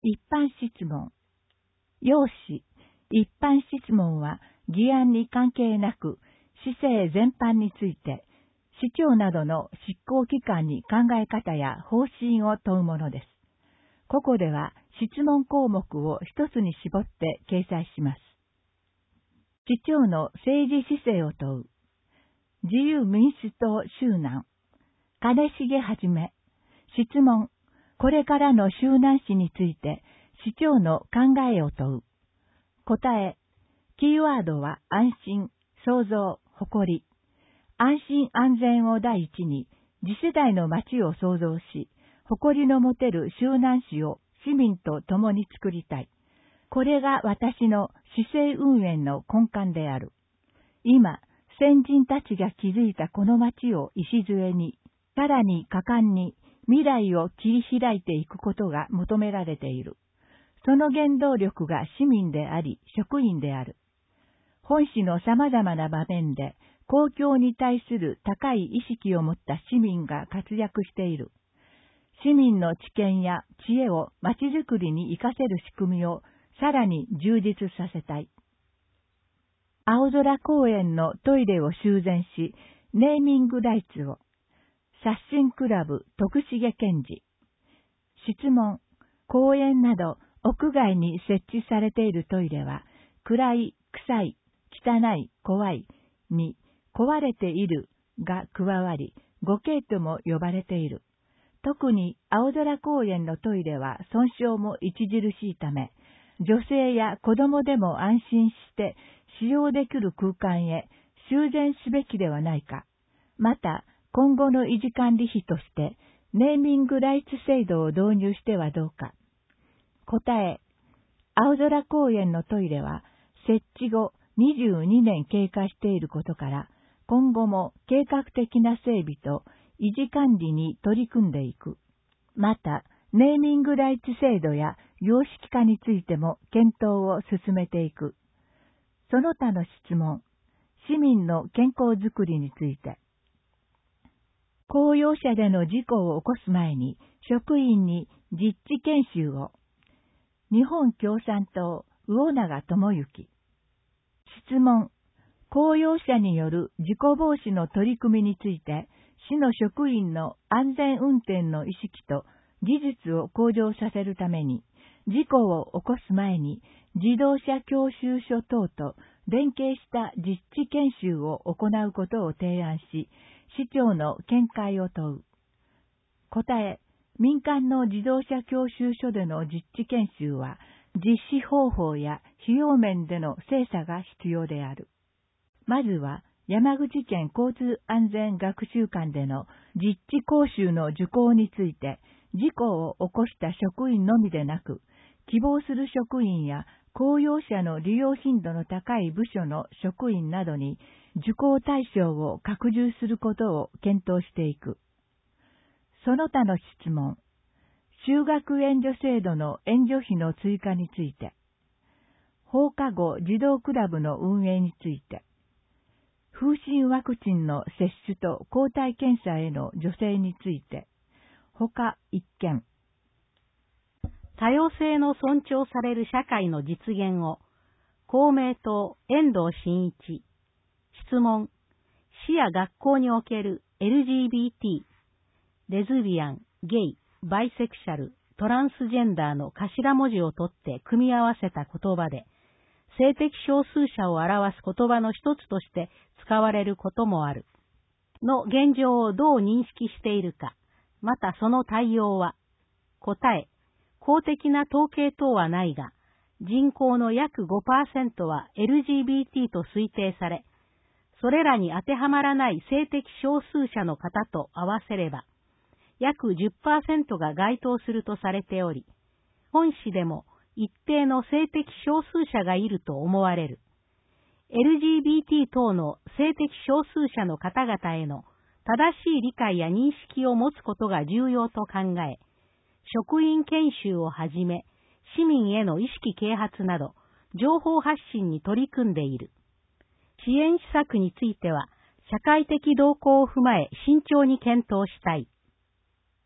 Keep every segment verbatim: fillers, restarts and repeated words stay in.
一般質問。要旨、一般質問は議案に関係なく、市政全般について、市長などの執行機関に考え方や方針を問うものです。ここでは質問項目を一つに絞って掲載します。市長の政治姿勢を問う。自由民主党周南。金重はじめ。質問。これからの周南市について市長の考えを問う。答え。キーワードは安心、創造、誇り。安心安全を第一に次世代の街を創造し、誇りの持てる周南市を市民と共に作りたい。これが私の市政運営の根幹である。今、先人たちが築いたこの街を礎に、さらに果敢に未来を切り開いていくことが求められている。その原動力が市民であり、職員である。本市の様々な場面で、公共に対する高い意識を持った市民が活躍している。市民の知見や知恵を街づくりに活かせる仕組みをさらに充実させたい。青空公園のトイレを修繕し、ネーミングライツを。刷新クラブ徳重健二。質問。公園など屋外に設置されているトイレは、暗い、臭い、汚い、怖いに、壊れているが加わり、ごけいとも呼ばれている。特に青空公園のトイレは損傷も著しいため、女性や子供でも安心して使用できる空間へ修繕すべきではないか。また、今後の維持管理費として、ネーミングライツ制度を導入してはどうか。答え。青空公園のトイレは、設置後にじゅうにねん経過していることから、今後も計画的な整備と維持管理に取り組んでいく。また、ネーミングライツ制度や様式化についても検討を進めていく。その他の質問。市民の健康づくりについて。公用車での事故を起こす前に職員に実地研修を。日本共産党魚永智之。質問。公用車による事故防止の取り組みについて、市の職員の安全運転の意識と技術を向上させるために、事故を起こす前に自動車教習所等と連携した実地研修を行うことを提案し、市長の見解を問う。答え、民間の自動車教習所での実地研修は、実施方法や費用面での精査が必要である。まずは、山口県交通安全学習館での実地講習の受講について、事故を起こした職員のみでなく、希望する職員や公用車の利用頻度の高い部署の職員などに受講対象を拡充することを検討していく。その他の質問。就学援助制度の援助費の追加について。放課後児童クラブの運営について。風疹ワクチンの接種と抗体検査への助成について。他一件。 多様性の尊重される社会の実現を、公明党遠藤真一。質問。市や学校における エルジービーティー、レズビアン、ゲイ、バイセクシャル、トランスジェンダーの頭文字を取って組み合わせた言葉で、性的少数者を表す言葉の一つとして使われることもある。の現状をどう認識しているか、またその対応は。答え、公的な統計等はないが、人口の約 ごパーセント は エルジービーティー と推定され、それらに当てはまらない性的少数者の方と合わせれば、約 じゅっパーセント が該当するとされており、本市でも一定の性的少数者がいると思われる。エルジービーティー 等の性的少数者の方々への正しい理解や認識を持つことが重要と考え、職員研修をはじめ、市民への意識啓発など、情報発信に取り組んでいる。支援施策については、社会的動向を踏まえ慎重に検討したい。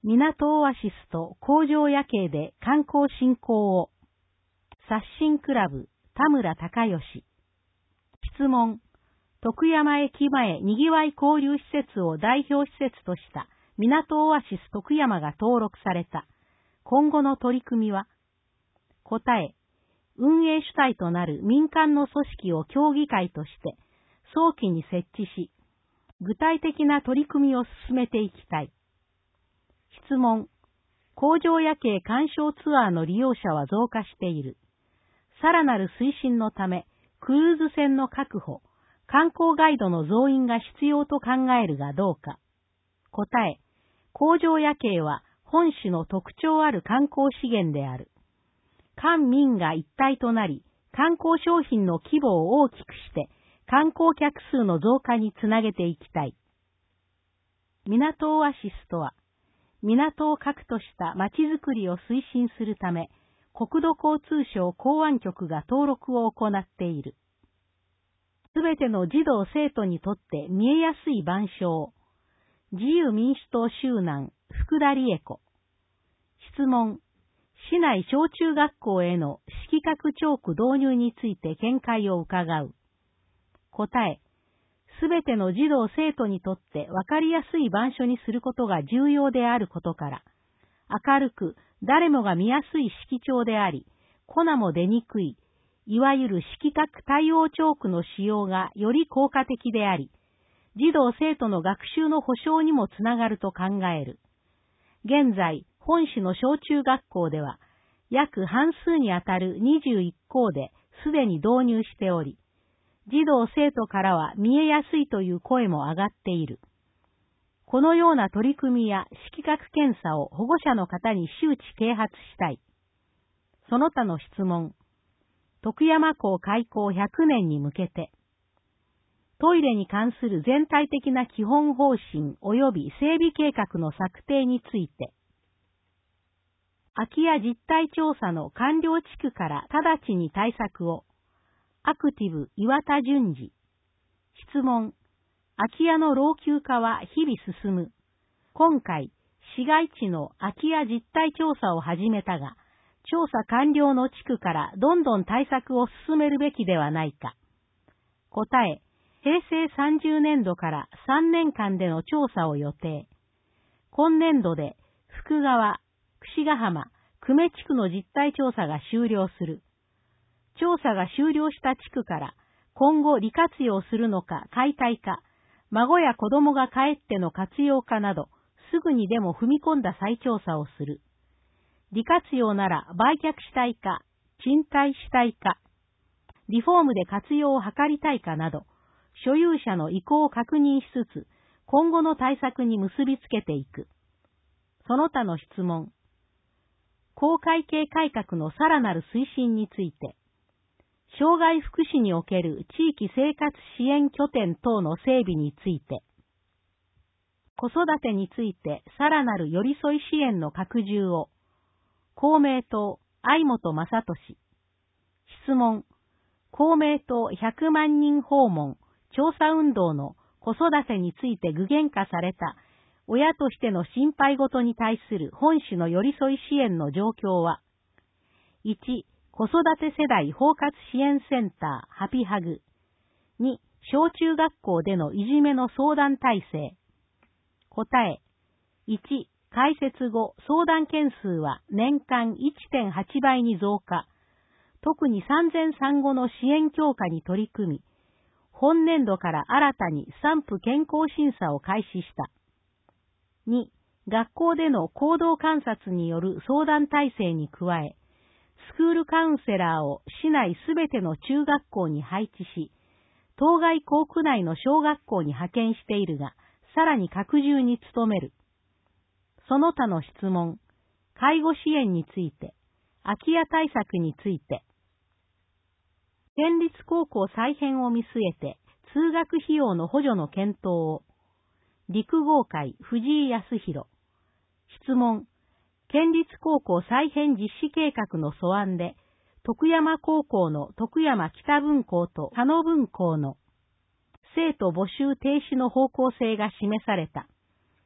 港オアシスと工場夜景で観光振興を。刷新クラブ、田村隆義。質問。徳山駅前にぎわい交流施設を代表施設とした港オアシス徳山が登録された。今後の取り組みは？答え。運営主体となる民間の組織を協議会として早期に設置し、具体的な取り組みを進めていきたい。質問。工場夜景鑑賞ツアーの利用者は増加している。さらなる推進のため、クルーズ船の確保、観光ガイドの増員が必要と考えるがどうか。答え。工場夜景は本市の特徴ある観光資源である。官民が一体となり、観光商品の規模を大きくして、観光客数の増加につなげていきたい。港オアシスとは、港を核とした街づくりを推進するため、国土交通省港湾局が登録を行っている。すべての児童生徒にとって見えやすい板書。自由民主党周南、福田理恵子。質問。市内小中学校への色覚チョーク導入について見解を伺う。答え。すべての児童生徒にとってわかりやすい板書にすることが重要であることから、明るく誰もが見やすい色調であり、粉も出にくい、いわゆる色覚対応チョークの使用がより効果的であり、児童生徒の学習の保障にもつながると考える。現在、本市の小中学校では、約半数にあたるにじゅういっこうですでに導入しており、児童生徒からは見えやすいという声も上がっている。このような取り組みや色覚検査を保護者の方に周知啓発したい。その他の質問。徳山港開港ひゃくねんに向けて、トイレに関する全体的な基本方針及び整備計画の策定について、空き家実態調査の完了地区から直ちに対策を。アクティブ岩田淳二。質問。空き家の老朽化は日々進む。今回、市街地の空き家実態調査を始めたが、調査完了の地区からどんどん対策を進めるべきではないか。答え。平成さんじゅうねんどからさんねんかんでの調査を予定。今年度で福川、櫛ヶ浜、久米地区の実態調査が終了する。調査が終了した地区から今後利活用するのか解体か、孫や子供が帰っての活用かなど、すぐにでも踏み込んだ再調査をする。利活用なら売却したいか、賃貸したいか、リフォームで活用を図りたいかなど、所有者の意向を確認しつつ、今後の対策に結びつけていく。その他の質問。公会計改革のさらなる推進について、障害福祉における地域生活支援拠点等の整備について、子育てについてさらなる寄り添い支援の拡充を、公明党、相本正俊。質問。公明党ひゃくまんにん訪問、調査運動の子育てについて具現化された親としての心配事に対する本市の寄り添い支援の状況は、いち、子育て世代包括支援センターハピハグ。に、小中学校でのいじめの相談体制。答え。いち、開設後相談件数は年間 いってんはちばいに増加。特に産前産後の支援強化に取り組み、本年度から新たに産婦健康審査を開始した。に、学校での行動観察による相談体制に加え、スクールカウンセラーを市内すべての中学校に配置し、当該校区内の小学校に派遣しているが、さらに拡充に努める。その他の質問、介護支援について、空き家対策について、県立高校再編を見据えて、通学費用の補助の検討を、陸豪会藤井康弘。質問、県立高校再編実施計画の素案で、徳山高校の徳山北分校と佐野分校の生徒募集停止の方向性が示された。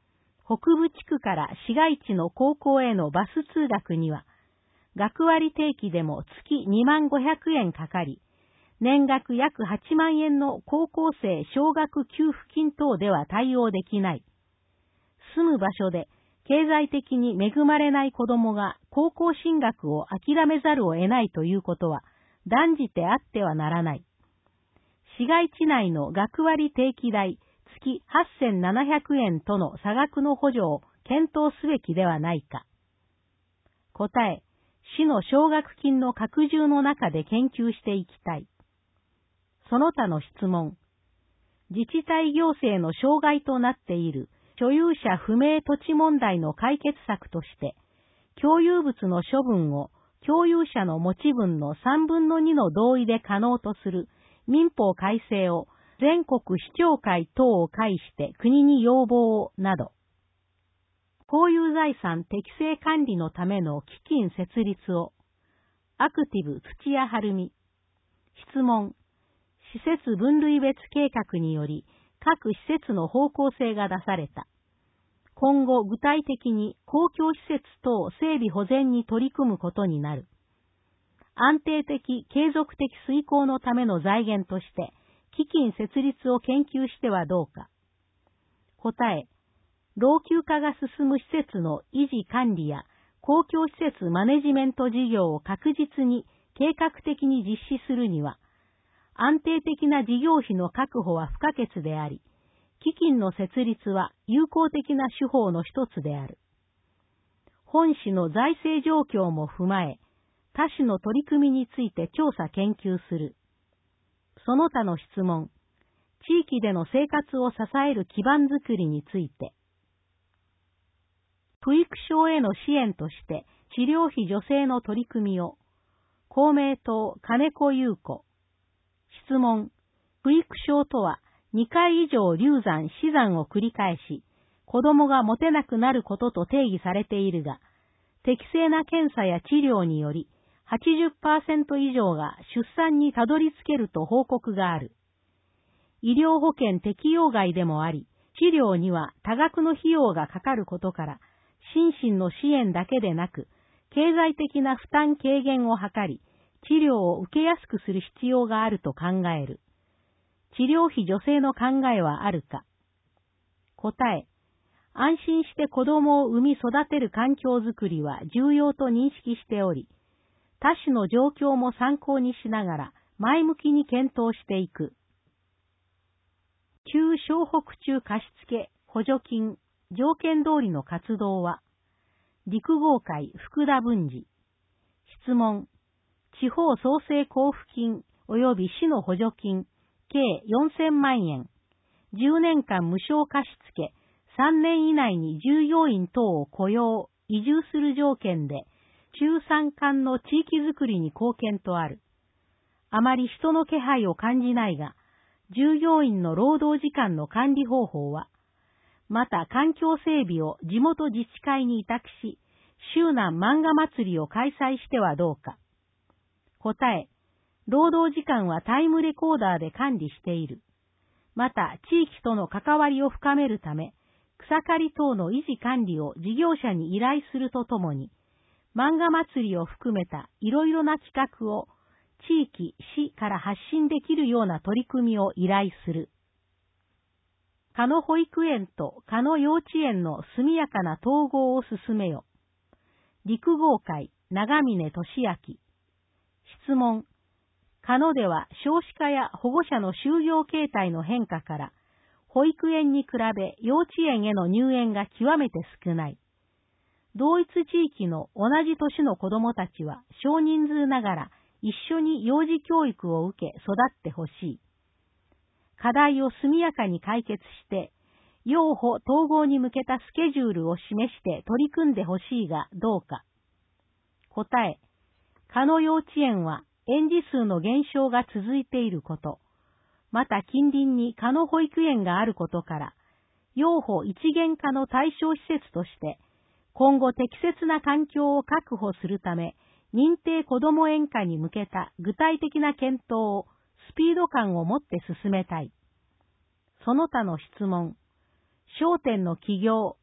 北部地区から市街地の高校へのバス通学には、学割定期でも月にまんごひゃくえんかかり、年額約はちまんえんの高校生奨学給付金等では対応できない。住む場所で経済的に恵まれない子供が高校進学を諦めざるを得ないということは断じてあってはならない。市街地内の学割定期代月はっせんななひゃくえんとの差額の補助を検討すべきではないか。答え、市の奨学金の拡充の中で研究していきたい。その他の質問。自治体行政の障害となっている所有者不明土地問題の解決策として、共有物の処分を共有者の持ち分のさんぶんのにの同意で可能とする民法改正を全国市長会等を介して国に要望をなど、公有財産適正管理のための基金設立を、アクティブ土屋晴美。質問。施設分類別計画により各施設の方向性が出された。今後具体的に公共施設等整備保全に取り組むことになる。安定的継続的遂行のための財源として基金設立を研究してはどうか。答え、老朽化が進む施設の維持管理や公共施設マネジメント事業を確実に計画的に実施するには、安定的な事業費の確保は不可欠であり、基金の設立は有効的な手法の一つである。本市の財政状況も踏まえ、他市の取り組みについて調査研究する。その他の質問。地域での生活を支える基盤づくりについて。不育症への支援として治療費助成の取り組みを、公明党金子優子。質問。不育症とはにかい以上流産死産を繰り返し、子供が持てなくなることと定義されているが、適正な検査や治療により、はちじゅっパーセント 以上が出産にたどり着けると報告がある。医療保険適用外でもあり、治療には多額の費用がかかることから、心身の支援だけでなく、経済的な負担軽減を図り、治療を受けやすくする必要があると考える。治療費助成の考えはあるか。答え、安心して子供を産み育てる環境づくりは重要と認識しており、他種の状況も参考にしながら前向きに検討していく。旧湘北中貸付補助金条件通りの活動は、陸合会福田文治。質問。地方創生交付金及び市の補助金計よんせんまんえん、じゅうねんかん無償貸付、さんねん以内に従業員等を雇用、移住する条件で、中山間の地域づくりに貢献とある。あまり人の気配を感じないが、従業員の労働時間の管理方法は、また環境整備を地元自治会に委託し、周南漫画祭りを開催してはどうか。答え、労働時間はタイムレコーダーで管理している。また地域との関わりを深めるため、草刈り等の維持管理を事業者に依頼するとともに、漫画祭りを含めたいろいろな企画を地域、市から発信できるような取り組みを依頼する。鹿野保育園と鹿野幼稚園の速やかな統合を進めよ。陸合会長峰俊明。質問。鹿野では少子化や保護者の就業形態の変化から、保育園に比べ幼稚園への入園が極めて少ない。同一地域の同じ年の子どもたちは少人数ながら一緒に幼児教育を受け育ってほしい。課題を速やかに解決して、幼保統合に向けたスケジュールを示して取り組んでほしいがどうか。答え、鹿野幼稚園は園児数の減少が続いていること、また近隣に鹿野保育園があることから、幼保一元化の対象施設として、今後適切な環境を確保するため、認定こども園化に向けた具体的な検討をスピード感を持って進めたい。その他の質問。商店の起業、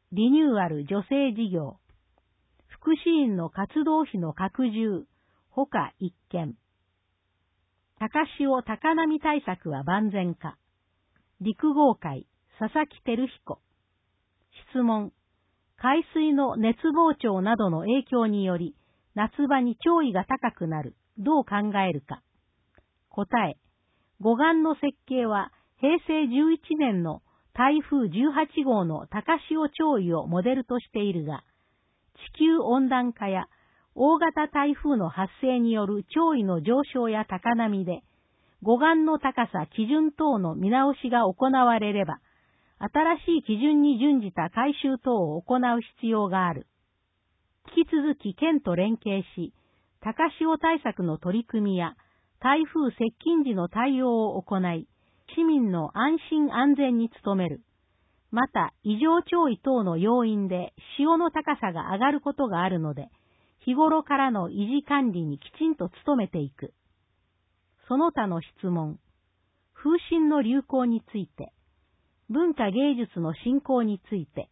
リニューアル助成事業、福祉院の活動費の拡充、ほか一件。高潮高波対策は万全か。陸合会、佐々木照彦。質問。海水の熱膨張などの影響により、夏場に潮位が高くなる。どう考えるか。答え。護岸の設計は、平成じゅういちねんの台風じゅうはちごうの高潮潮位をモデルとしているが、地球温暖化や大型台風の発生による潮位の上昇や高波で、護岸の高さ基準等の見直しが行われれば、新しい基準に準じた改修等を行う必要がある。引き続き県と連携し、高潮対策の取り組みや台風接近時の対応を行い、市民の安心安全に努める。また、異常潮位等の要因で潮の高さが上がることがあるので、日頃からの維持管理にきちんと努めていく。その他の質問。風疹の流行について、文化芸術の振興について、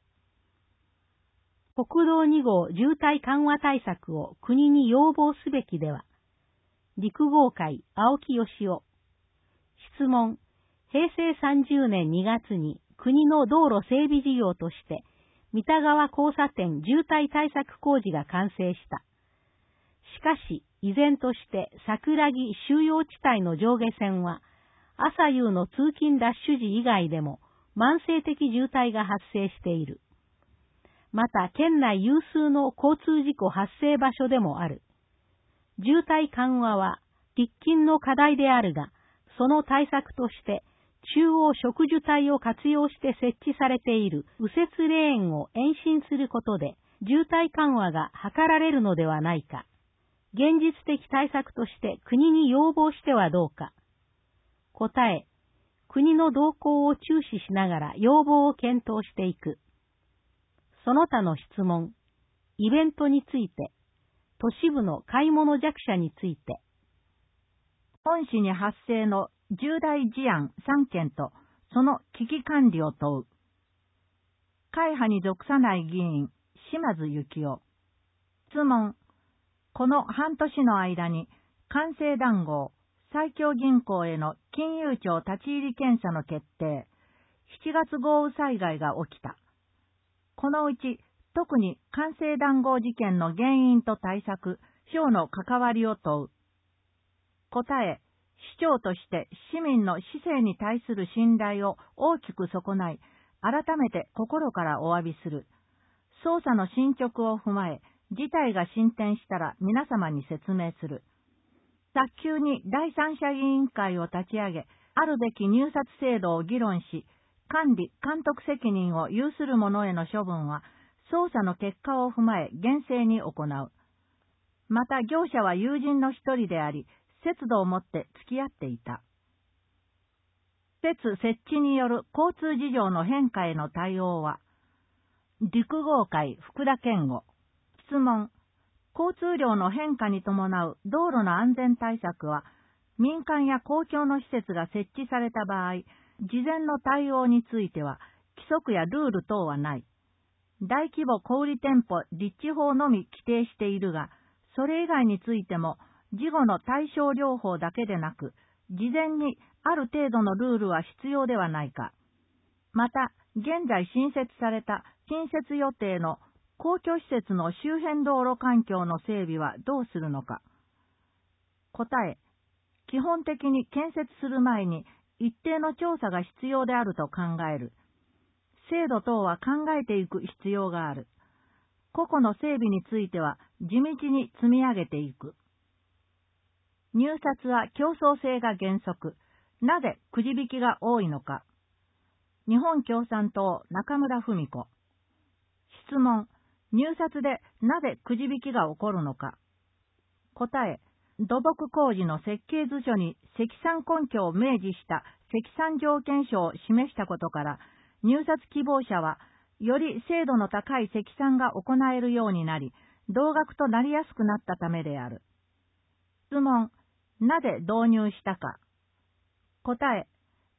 国道に号渋滞緩和対策を国に要望すべきでは、陸合会青木義夫。質問。平成さんじゅうねんにがつに国の道路整備事業として、三田川交差点渋滞対策工事が完成した。しかし、依然として桜木収容地帯の上下線は、朝夕の通勤ラッシュ時以外でも慢性的渋滞が発生している。また、県内有数の交通事故発生場所でもある。渋滞緩和は喫緊の課題であるが、その対策として、中央植樹帯を活用して設置されている右折レーンを延伸することで、渋滞緩和が図られるのではないか。現実的対策として国に要望してはどうか。答え、国の動向を注視しながら要望を検討していく。その他の質問。イベントについて、都市部の買い物弱者について。 本市に発生の重大事案さんけんとその危機管理を問う。会派に属さない議員、島津幸夫。質問。この半年の間に、官製談合、埼京銀行への金融庁立ち入り検査の決定、しちがつ豪雨災害が起きた。このうち、特に官製談合事件の原因と対策、省の関わりを問う。答え、市長として市民の市政に対する信頼を大きく損ない、改めて心からお詫びする。捜査の進捗を踏まえ、事態が進展したら皆様に説明する。早急に第三者委員会を立ち上げ、あるべき入札制度を議論し、管理・監督責任を有する者への処分は、捜査の結果を踏まえ厳正に行う。また業者は友人の一人であり、節度をもって付き合っていた。施設設置による交通事情の変化への対応は、陸合会福田健吾。質問。交通量の変化に伴う道路の安全対策は、民間や公共の施設が設置された場合、事前の対応については、規則やルール等はない。大規模小売店舗立地法のみ規定しているが、それ以外についても、事後の対症療法だけでなく、事前にある程度のルールは必要ではないか。また、現在新設された新設予定の公共施設の周辺道路環境の整備はどうするのか。答え、基本的に建設する前に一定の調査が必要であると考える。制度等は考えていく必要がある。個々の整備については地道に積み上げていく。入札は競争性が原則。なぜくじ引きが多いのか。日本共産党中村文子。質問。入札でなぜくじ引きが起こるのか。答え。土木工事の設計図書に積算根拠を明示した積算条件書を示したことから、入札希望者はより精度の高い積算が行えるようになり、同額となりやすくなったためである。質問。なぜ導入したか。答え。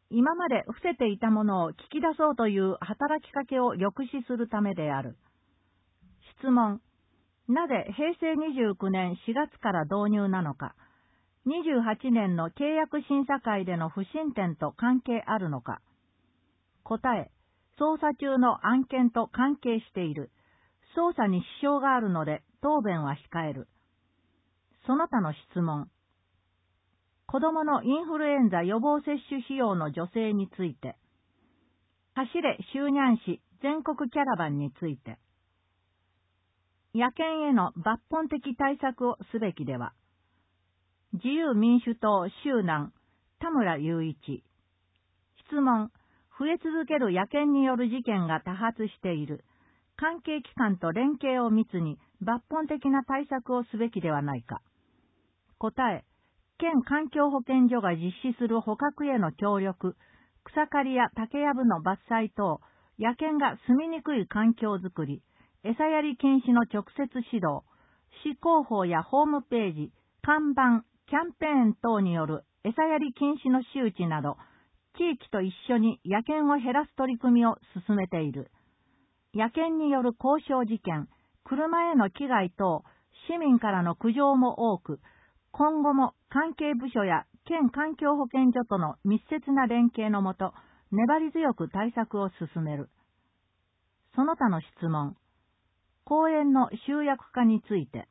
今まで伏せていたものを聞き出そうという働きかけを抑止するためである。質問。なぜへいせいにじゅうきゅうねんしがつから導入なのか、にじゅうはちねんの契約審査会での不審点と関係あるのか。答え。捜査中の案件と関係している。捜査に支障があるので答弁は控える。その他の質問。子供のインフルエンザ予防接種費用の助成について。走れ周南市全国キャラバンについて。野犬への抜本的対策をすべきでは。自由民主党周南田村雄一。質問。増え続ける野犬による事件が多発している。関係機関と連携を密に抜本的な対策をすべきではないか。答え。県環境保健所が実施する捕獲への協力、草刈りや竹やぶの伐採等、野犬が住みにくい環境づくり、餌やり禁止の直接指導、市広報やホームページ、看板、キャンペーン等による餌やり禁止の周知など、地域と一緒に野犬を減らす取り組みを進めている。野犬による交渉事件、車への危害等、市民からの苦情も多く、今後も関係部署や県環境保健所との密接な連携のもと、粘り強く対策を進める。その他の質問。公園の集約化について。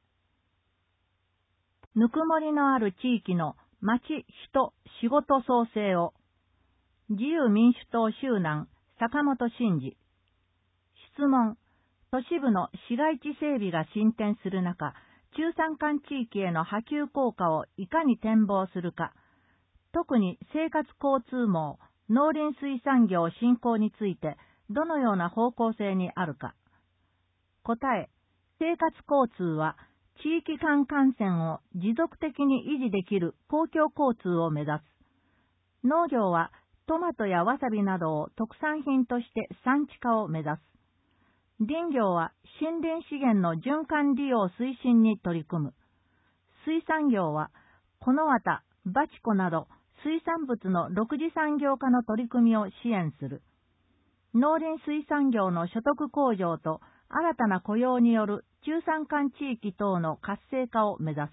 ぬくもりのある地域の町、人、仕事創生を。自由民主党周南、坂本真二。質問。都市部の市街地整備が進展する中、中山間地域への波及効果をいかに展望するか、特に生活交通網、農林水産業振興についてどのような方向性にあるか。答え、生活交通は地域間幹線を持続的に維持できる公共交通を目指す。農業はトマトやわさびなどを特産品として産地化を目指す。林業は森林資源の循環利用推進に取り組む。水産業はこのわた、バチコなど水産物の独自産業化の取り組みを支援する。農林水産業の所得向上と新たな雇用による中山間地域等の活性化を目指す。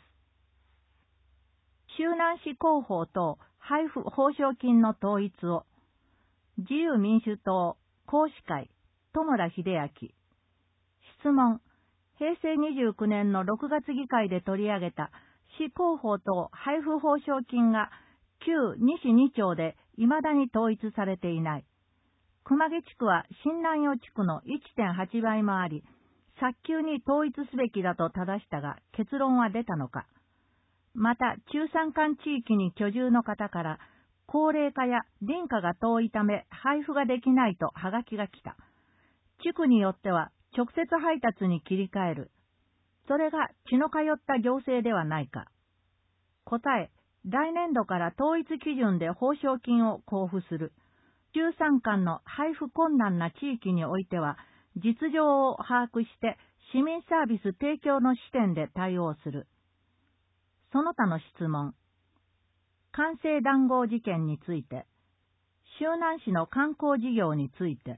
周南市広報等配布報奨金の統一を。自由民主党公視会戸村秀明。質問。へいせいにじゅうきゅうねんのろくがつ議会で取り上げた市広報等配布報奨金が旧西に町で未だに統一されていない。熊毛地区は新南予地区の いってんはち 倍もあり、早急に統一すべきだと正したが結論は出たのか。また中山間地域に居住の方から高齢化や林家が遠いため配布ができないとハガキが来た。地区によっては直接配達に切り替える。それが血の通った行政ではないか。答え、来年度から統一基準で報奨金を交付する。中山間の配布困難な地域においては、実情を把握して市民サービス提供の視点で対応する。その他の質問。官製談合事件について。周南市の観光事業について。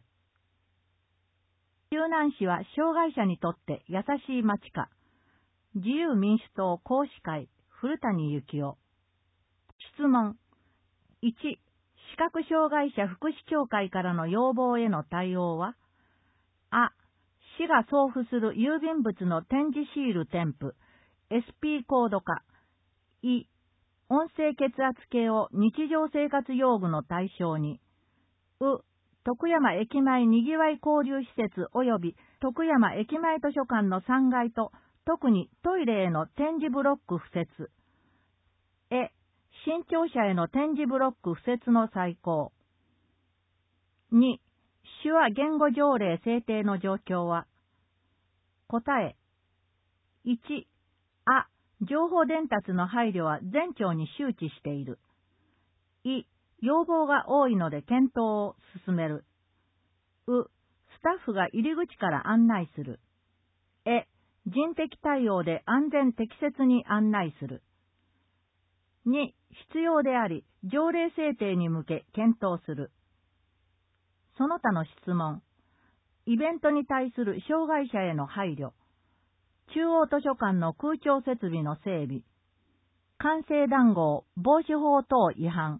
周南市は障害者にとって優しい町か。自由民主党公視会古谷幸雄。質問。いち、視覚障害者福祉協会からの要望への対応は、あ、市が送付する郵便物の展示シール添付、エスピー コード化、い、音声血圧計を日常生活用具の対象に、う、徳山駅前にぎわい交流施設及び徳山駅前図書館のさんがいと特にトイレへの展示ブロック敷設、え、新庁舎への展示ブロック敷設の再考。に、手話言語条例制定の状況は。答え。いち、あ、情報伝達の配慮は全庁に周知している。い、要望が多いので検討を進める。う、スタッフが入り口から案内する。え、人的対応で安全適切に案内する。に、必要であり、 条例制定に向け検討する。その他の質問。イベントに対する障害者への配慮。中央図書館の空調設備の整備。官製談合防止法等違反。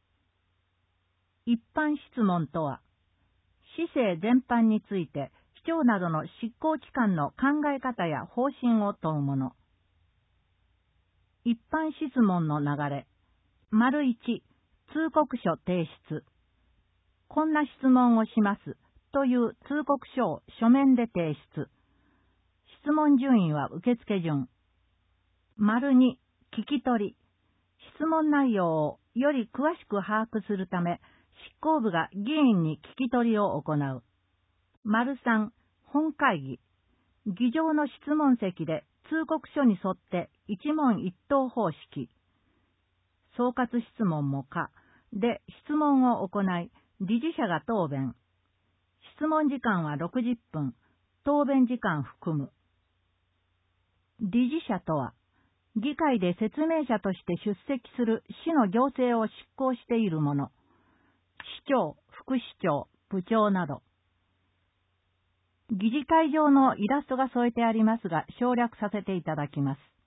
一般質問とは、市政全般について、市長などの執行機関の考え方や方針を問うもの。一般質問の流れ。丸一、通告書提出。こんな質問をしますという通告書を書面で提出。質問順位は受付順。丸二、聞き取り。質問内容をより詳しく把握するため、執行部が議員に聞き取りを行う。丸三、本会議。議場の質問席で通告書に沿って一問一答方式。総括質問も可で質問を行い、理事者が答弁。質問時間はろくじゅっぷん、答弁時間含む。理事者とは、議会で説明者として出席する市の行政を執行している者。市長、副市長、部長など。議事会場のイラストが添えてありますが、省略させていただきます。